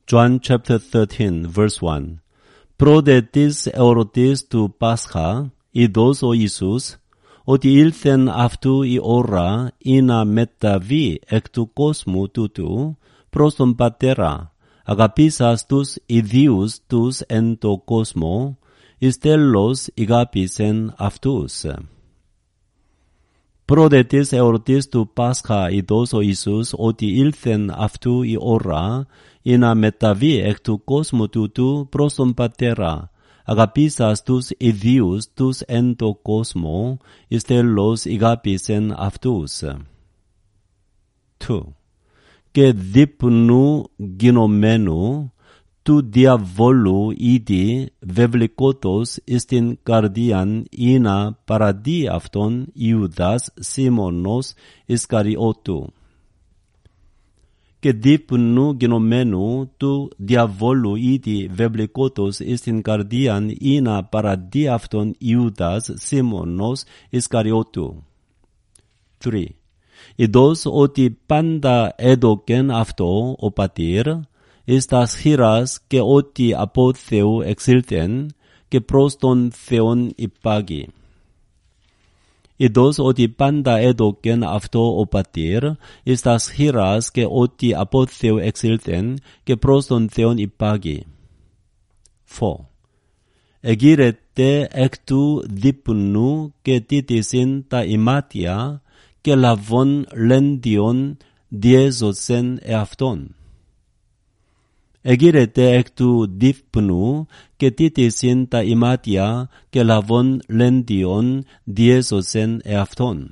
John chapter 13, verse 1. Prodetis eorotis tu Pascha, idos o Iisus, ότι ήλθεν αυτού η ώρα ή να μεταβεί εκ του κόσμου τούτου προς τον Πατέρα, αγαπήσας τους ιδίους τους εν το κόσμο, εις τέλος ηγάπησεν αυτούς. Προδετής εορτής του Πάσχα ειδός ο Ιησούς, ότι ήλθεν αυτού η ώρα ή να μεταβεί εκ του κόσμου τούτου προς τον Πατέρα, αγαπήσας τους ιδίους τους εν το κόσμο, εις τέλος ηγάπησεν αυτούς. 2. Και δείπνου γινωμένου του διαβόλου ήδη βεβλικότος εις την καρδίαν ή να παραδεί αυτόν Ιούδας Σίμωνος Ισκαριώτου. Και δείπνου γινωμένου του διαβόλου ήδη βεβλικότος εις την καρδίαν ή να παραδεί αυτόν Ιούδας Σίμωνος Ισκαριώτου. 3. Ειδός ότι πάντα έδωκεν αυτό ο πατήρ, εις τας χείρας και ότι από Θεού εξήλθεν και προς τον Θεόν υπάγει. Ειδός ότι πάντα έδωκεν αυτό ο πατήρ, εις τας χείρας και ότι από Θεού εξήλθεν και προς τον Θεόν υπάγει. 4. Εγείρεται εκ του δείπνου και τίτησιν τα ημάτια και λαβών λέντιον διέζωσεν εαυτόν. Εγείρεται εκ του δείπνου και τίτησιν τα ημάτια και λαβών λέντιον διέζωσεν εαυτόν.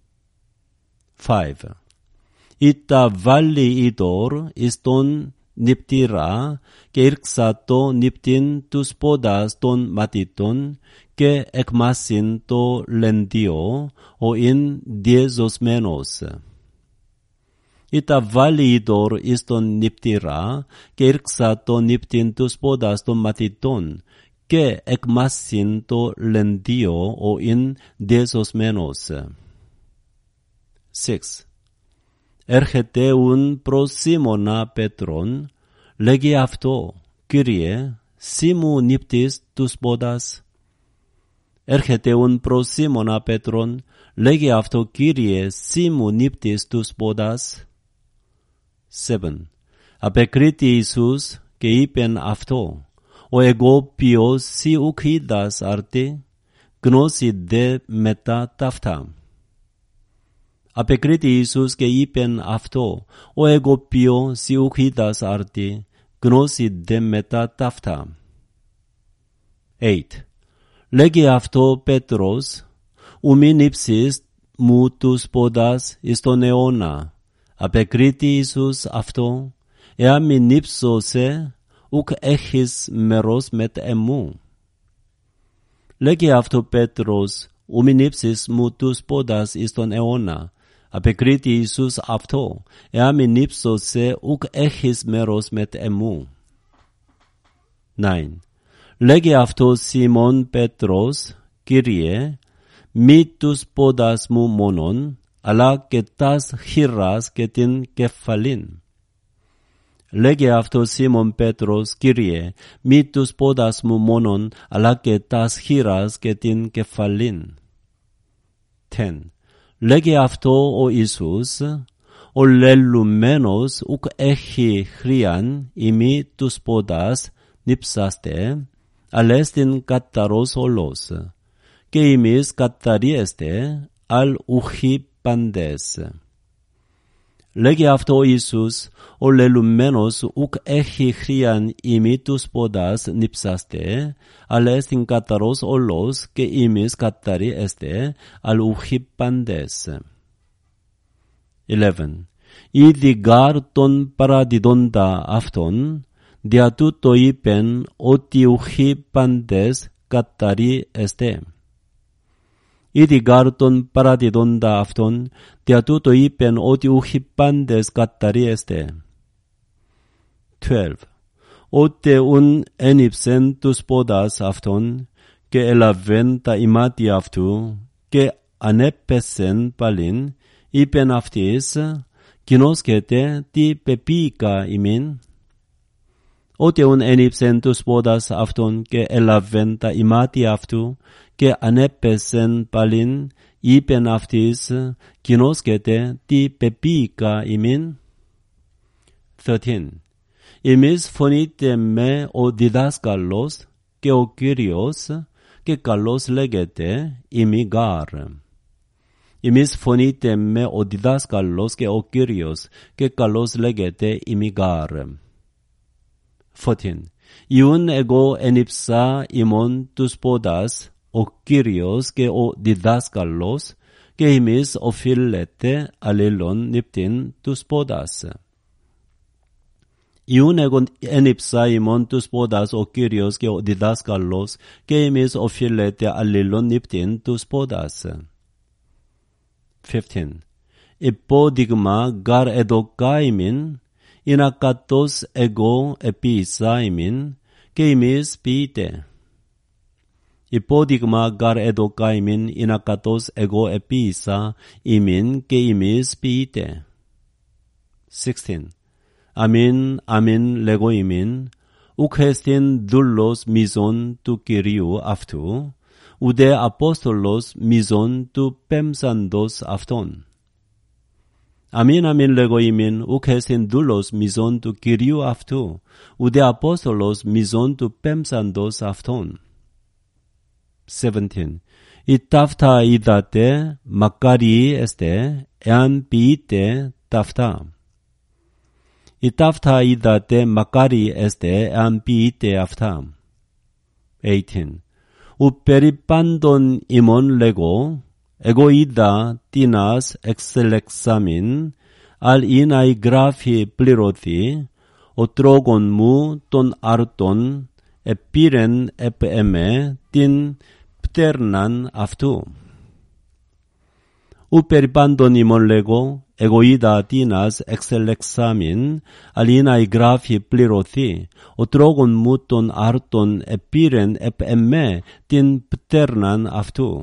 5. Ήτα βάλει είδωρ εις τον νηπτήρα και ήρξατο νηπτήν τους πόδας των μαθητών και εκμάσιν το λέντιο ο ειν διεζωσμένος. Ήτα βάλει είδωρ εις τον νηπτήρα και ήρξατο νηπτήν τους πόδας των μαθητών και εκμάσιν το λέντιο ο ειν διεζωσμένος. 6. Έρχεται ουν προς Σίμωνα Πέτρον, λέγει αυτό, Κύριε, σύ μου νύπτεις τους πόδας. Έρχεται ουν προς Σίμωνα Πέτρον, λέγει αυτό, Κύριε, σύ μου νύπτεις τους πόδας. 7. Απεκρίτη Ιησούς και είπεν αυτό, ο εγώ ποιος σύ ουκ είδας άρτη, γνώση δε μετά ταύτα. Απεκρίτη Ιησούς και είπεν αυτό, ο εγώ ποιο σύ ουκ είδας άρτη, γνώση δε μετά ταύτα. 8. Λέγει αυτό Πέτρος, ου μην ύψεις μου τους πόδας εις τον αιώνα. Απεκρίτη Ιησούς αυτό, εάν μην ύψω σε, ουκ έχεις μέρος μετ' εμού. Λέγει αυτό Πέτρος, ου μην ύψεις μου τους πόδας εις τον αιώνα. Απεκρίτη Ιησούς αυτό, εάν μην ύψω σε, ουκ έχεις μέρος μετ' εμού. 9. Λέγει αυτό Σίμων Πέτρος, Κύριε, μη τους πόδας μου μόνον, αλλά και τας χείρας και την κεφαλήν. Λέγει αυτό Σίμων Πέτρος, Κύριε, μη τους πόδας μου μόνον, αλλά και τας χείρας και την κεφαλήν. 10. Λέγει αυτό ο Ιησούς, ο λελουμένος ουκ έχει χρειαν ημί τους πόδας νυψάστε, αλλά την καταρός όλος, και ημείς καταρίεστε, αλ ουχή παντές. Λέγει αυτό ο Ιησούς, ο λελουμένος ουκ έχει χρειαν ημί τους πόδας νυψάστε, αλλά στην καταρός όλος και ημείς καταρίεστε, αλ ουχή παντές. 11. Ήδη γάρ τον παραδιδόντα αυτόν, δια τούτο είπεν ότι ουχή παντές καταρίεστε. Ήδη γάρ τον παραδιδόντα αυτόν, δια τούτο είπεν ότι ουχή πάντες καταρίεστε. 12. Ότε ουν ένυψεν τους πόδας αυτόν, και έλαβεν τα ημάτια αυτού, και ανέπεσεν παλιν, είπεν αυτής, γινώσκετε τι πεπίηκα ημίν. 13. Ότε ουν ένυψεν τους πόδας αυτόν, και έλαβεν τα ημάτια αυτού, και ανέπεσεν παλιν, είπεν αυτής, γινώσκετε τι πεπίηκα ημίν. 14. Ότε ουν ένυψεν τους πόδας αυτόν, και έλαβεν τα ημάτια αυτού, και ανέπεσεν παλιν, είπεν αυτής, γινώσκετε τι πεπίηκα ημίν. Oteun enipsen tus podas afton que elaventa imati aftu que anepesen palin ipen aftis kinosgete ti pepika imin. 13. Imis fonite me o didascalos que o Kyrios que kalos legete imigar. Imis fonite me o didascalos que o Kyrios que kalos legete imigar. 14. Iun ego enipsa imon tus podas o Kyrios que o didascalos que imis ofilete alelon niptin tus podas. Iun ego enipsa imon tus podas o Kyrios que o didascalos que imis ofilete alelon niptin tus podas. 15. Ipodigma gar edokaimin inakatos ego episaimin que imis piite. Ipodigma gar edokaimin inakatos ego episa imin que imis piite. 16. Amin, amin legoimin, ukhestin dullos mison tu Kyriou aftu, ude apostolos mison tu pemsandos afton. Amin, amin legoimin, ukhestin dullos mison tu Kyriou aftu, ude apostolos mison tu pemsandos afton. 17. Itafta idate makari este ean piite tafta. Itafta idate makari este ean piite afta. 18. Uperipandon imon lego ego ida tinas exelexamin al inai graphi plirothi otrogon mu ton arton epiren epeme tin pternan aftu. Uperipandon imon lego egoida tinas exelexamin alinai graphi plirothi otrogon muton arton epiren epeme tin pternan aftu.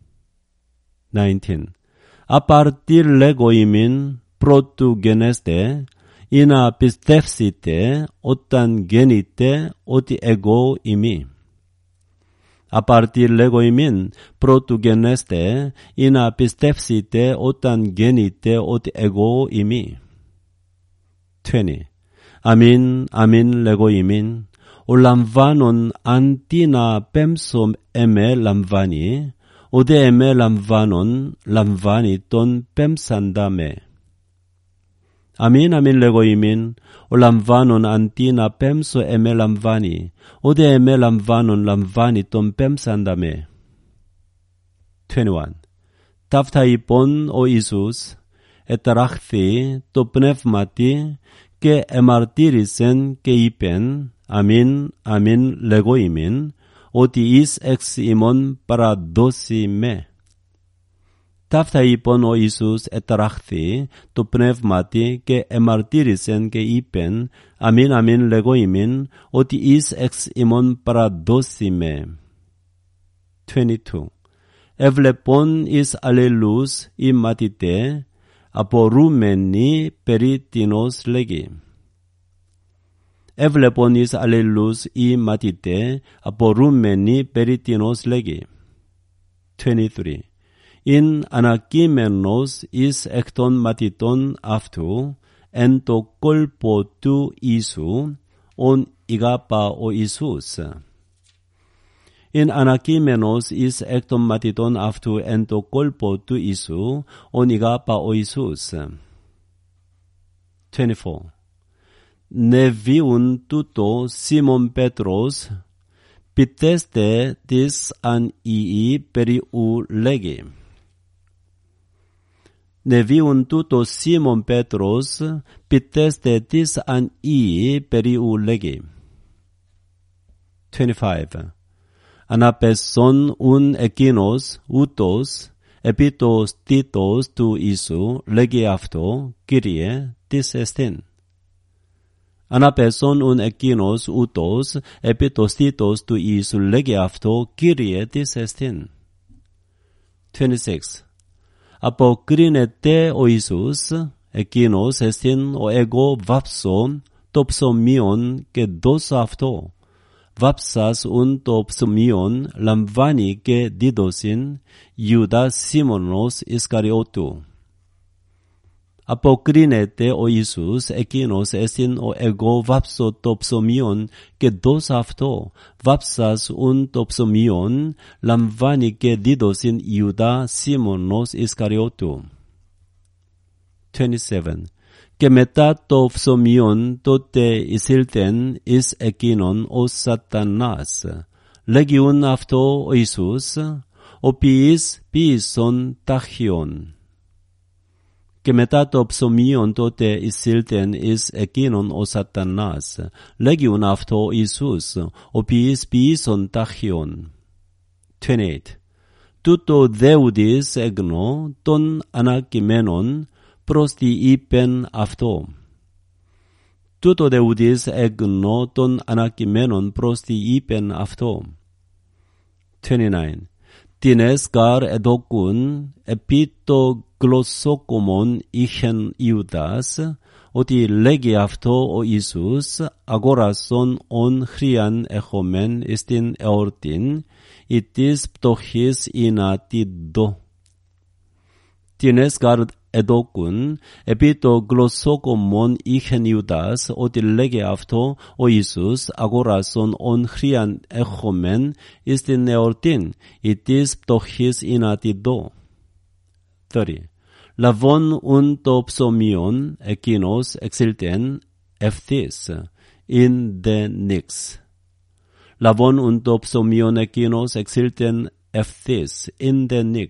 19. A partir legoimin protugeneste ina pistefsite otan genite oti ego imi. A partir legoimin protugeneste ina pistefsite otan genite ot ego imi. 20. Amin, amin legoimin, o lamvanon antina pemsom eme lamvani, ode eme lamvanon lamvani ton pemsandame. Amin, amin legoimin, o lamvanon antina pemso eme lamvani, ode eme lamvanon lamvani ton pemsandame. 21. Tafta ipon o Isus, etarachthi to pneumati, ke emartirisen ke ipen, amin, amin legoimin, oti is ex imon paradosi me. Tafta ipon o Isus etarachthi to pneumati ke emartirisen ke ipen, amin, amin legoimin, oti is ex imon paradosi me. 22. Evlepon is allelus imatite, aporumeni peritinos legi. Evlepon is allelus imatite, aporumeni peritinos legi. 23. In anakimenos is ekton matiton aftu, ento kolpo tu Isu, on igapa o Isus. In anakimenos is ekton matiton aftu ento kolpo tu Isu, on igapa o Isus. 24. Neviun tuto Simon Petros, piteste dis an ii peri u legi. Neviun tuto Simon Petros, piteste dis an ii peri u legi. 25. Anapeson un ekinos utos, epitos titos tu Isu legi afto, Kyrie, dis estin. Anapeson un ekinos utos, epitos titos tu Isu legi afto, Kyrie, dis estin. 26. Apokrinete o Isus, ekinos estin o ego vapso, τοψομίων και δώσα αυτό. Βάψας ουν τοψομίων λαμβάνει και δίδωσιν Ιούδα Σίμωνος Ισκαριώτου. Αποκρίνεται ο Ιησούς, εκείνος εστιν ο εγώ βάψω το ψωμίον και δώσα αυτό. Βάψας ουν το ψωμίον λαμβάνει και δίδωσιν Ιούδα Σίμωνος Ισκαριώτου. 27. Και μετά το ψωμίον τότε εισήλθεν εις εκείνον ο Σατανάς. Λέγιον αυτό ο Ιησούς, ο ποιής ποιήσον ταχιόν. Και μετά το ψωμίον τότε εισήλθεν εις εκείνον ο Σατανάς. Λέγιον αυτό ο Ιησούς, ο ποιής ποιήσον ταχιόν. 28. Τούτο δεούδης έγνω των ανακειμένων προς τη είπεν αυτό. Τούτο δεούδης έγνω των ανακειμένων προς τη είπεν αυτό. 29. Τινες γαρ εδόκουν επί το γλωσσόκομον είχεν Ιούδας, ότι λέγει αυτό ο Ιησούς, αγοράσον ον χρίαν εχομέν εις την εορτήν, ή της πτωχής είναι τη δω. Τινες γαρ εδόκουν επί το γλωσσόκομον είχεν Ιούδας, ότι λέγει αυτό ο Ιησούς, αγοράσον ον χρίαν εχομέν εις την εορτήν, ή της πτωχής είναι τη δω. 30. Λαβών ουν το ψωμίον, εκείνος εξήλθεν ευθύς, in the nix. Λαβών ουν το ψωμίον, εκείνος εξήλθεν ευθύς, in the nix.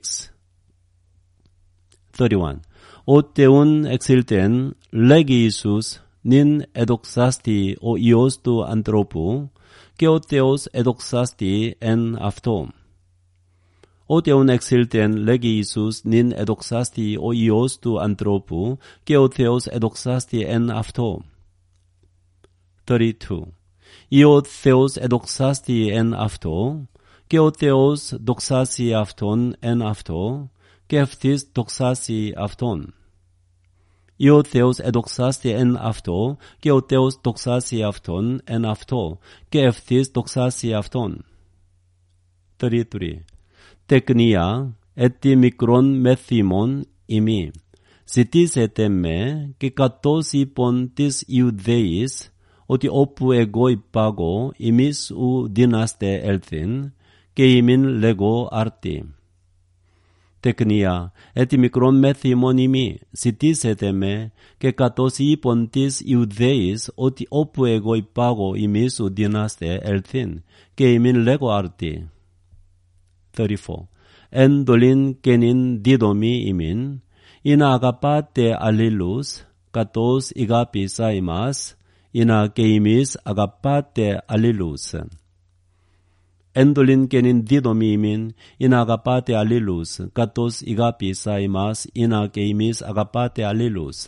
31. Ότε ουν εξήλθεν, λέγει Ιησούς, νυν εδοξάστη ο Υιός του ανθρώπου, και ο Θεός εδοξάστη εν αυτό. Ότε ουν εξήλθεν, λέγει Ιησούς, νυν εδοξάστη ο Υιός του ανθρώπου, και ο Θεός εδοξάστη εν αυτό. 32. Ή ο Θεός εδοξάστη εν αυτό, και ο Θεός δοξάσει αυτόν εν αυτό, και ευθύς δοξάσει αυτόν. Ή ο Θεός εδοξάστη εν αυτό, και ο Θεός δοξάσει αυτόν εν αυτό, και ευθύς δοξάσει αυτόν. 33. Τεκνία, έτι μικρόν μεθύμων ημί. Ζητήσετε με, και κατός είπον της Ιουδαίης, ότι όπου εγώ υπάγω, ημείς ου δίναστε έλθιν, και ημίν λέγω άρτη. Τεκνία, έτι μικρόν μεθύμων ημί. Ζητήσετε με, και κατός είπον της Ιουδαίης, ότι όπου εγώ υπάγω, ημείς ου δίναστε έλθιν, και ημίν λέγω άρτη. 34. Εν δολήν καινήν δίδομη ημίν, ινα αγαπάτε αλλήλους, κατός ηγάπησα ημάς, ινα και ημείς αγαπάτε αλλήλους. Εν δολήν καινήν δίδομη ημίν, ινα αγαπάτε αλλήλους, κατός ηγάπησα ημάς, ινα και ημείς αγαπάτε αλλήλους.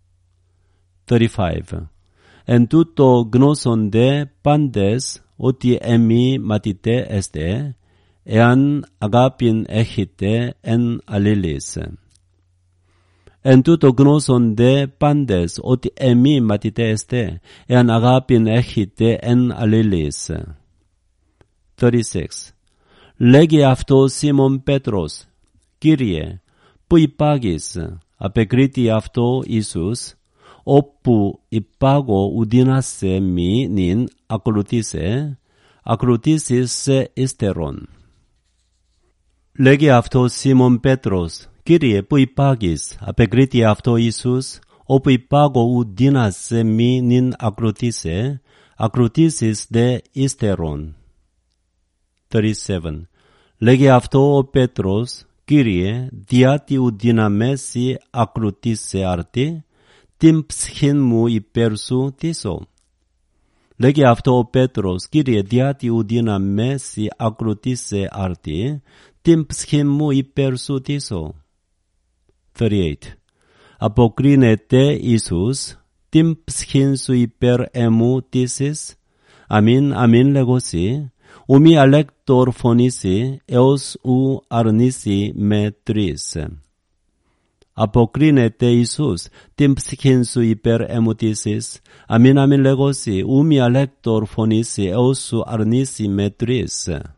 35. Εν τούτο γνώσονται πάντες, ότι εμεί μαθητέ εστε, εάν αγάπην έχετε εν αλλήλεις. Εν τούτο γνώσονται πάντες, ότι εμεί μαθητέ εστε, εάν αγάπην έχετε εν αλλήλεις. 36. Λέγει αυτό Σίμων Πέτρος, Κύριε, που υπάγεις, απεκρίτη αυτό Ιησούς, όπου υπάγω ουδίνασε μη νυν ακολουθήσεις σε ύστερον. Λέγει αυτό Σίμων Πέτρος, Κύριε, που υπάγεις, απεκρίτη αυτό Ιησούς, όπου υπάγω ουδίνασε μη νυν ακολουθήσεις δε ύστερον. 37. Λέγει αυτό ο Πέτρος, Κύριε, διάτι ουδύναμεσι ακολουθήσε άρτη, την ψυχήν μου υπέρ σου τίσω. Λέγει αυτό ο Πέτρος, Κύριε, διάτι ουδύναμεσι ακολουθήσε άρτη, την ψυχήν μου υπέρ σου τίσω. 38. Αποκρίνεται Ιησούς, την ψυχήν σου υπέρ εμού τήσεις, αμήν, αμήν λέγωσι, ουμή αλέκτορ φωνήσει, έως ου αρνήσει με τρεις. Αποκρίνεται Ιησούς την ψυχήν σου υπέρ αιμωτήσεις, αμήν αμήν λέγω σοι, ου μη αλέκτορ φωνήσει έως σου αρνήσει μετρήσει.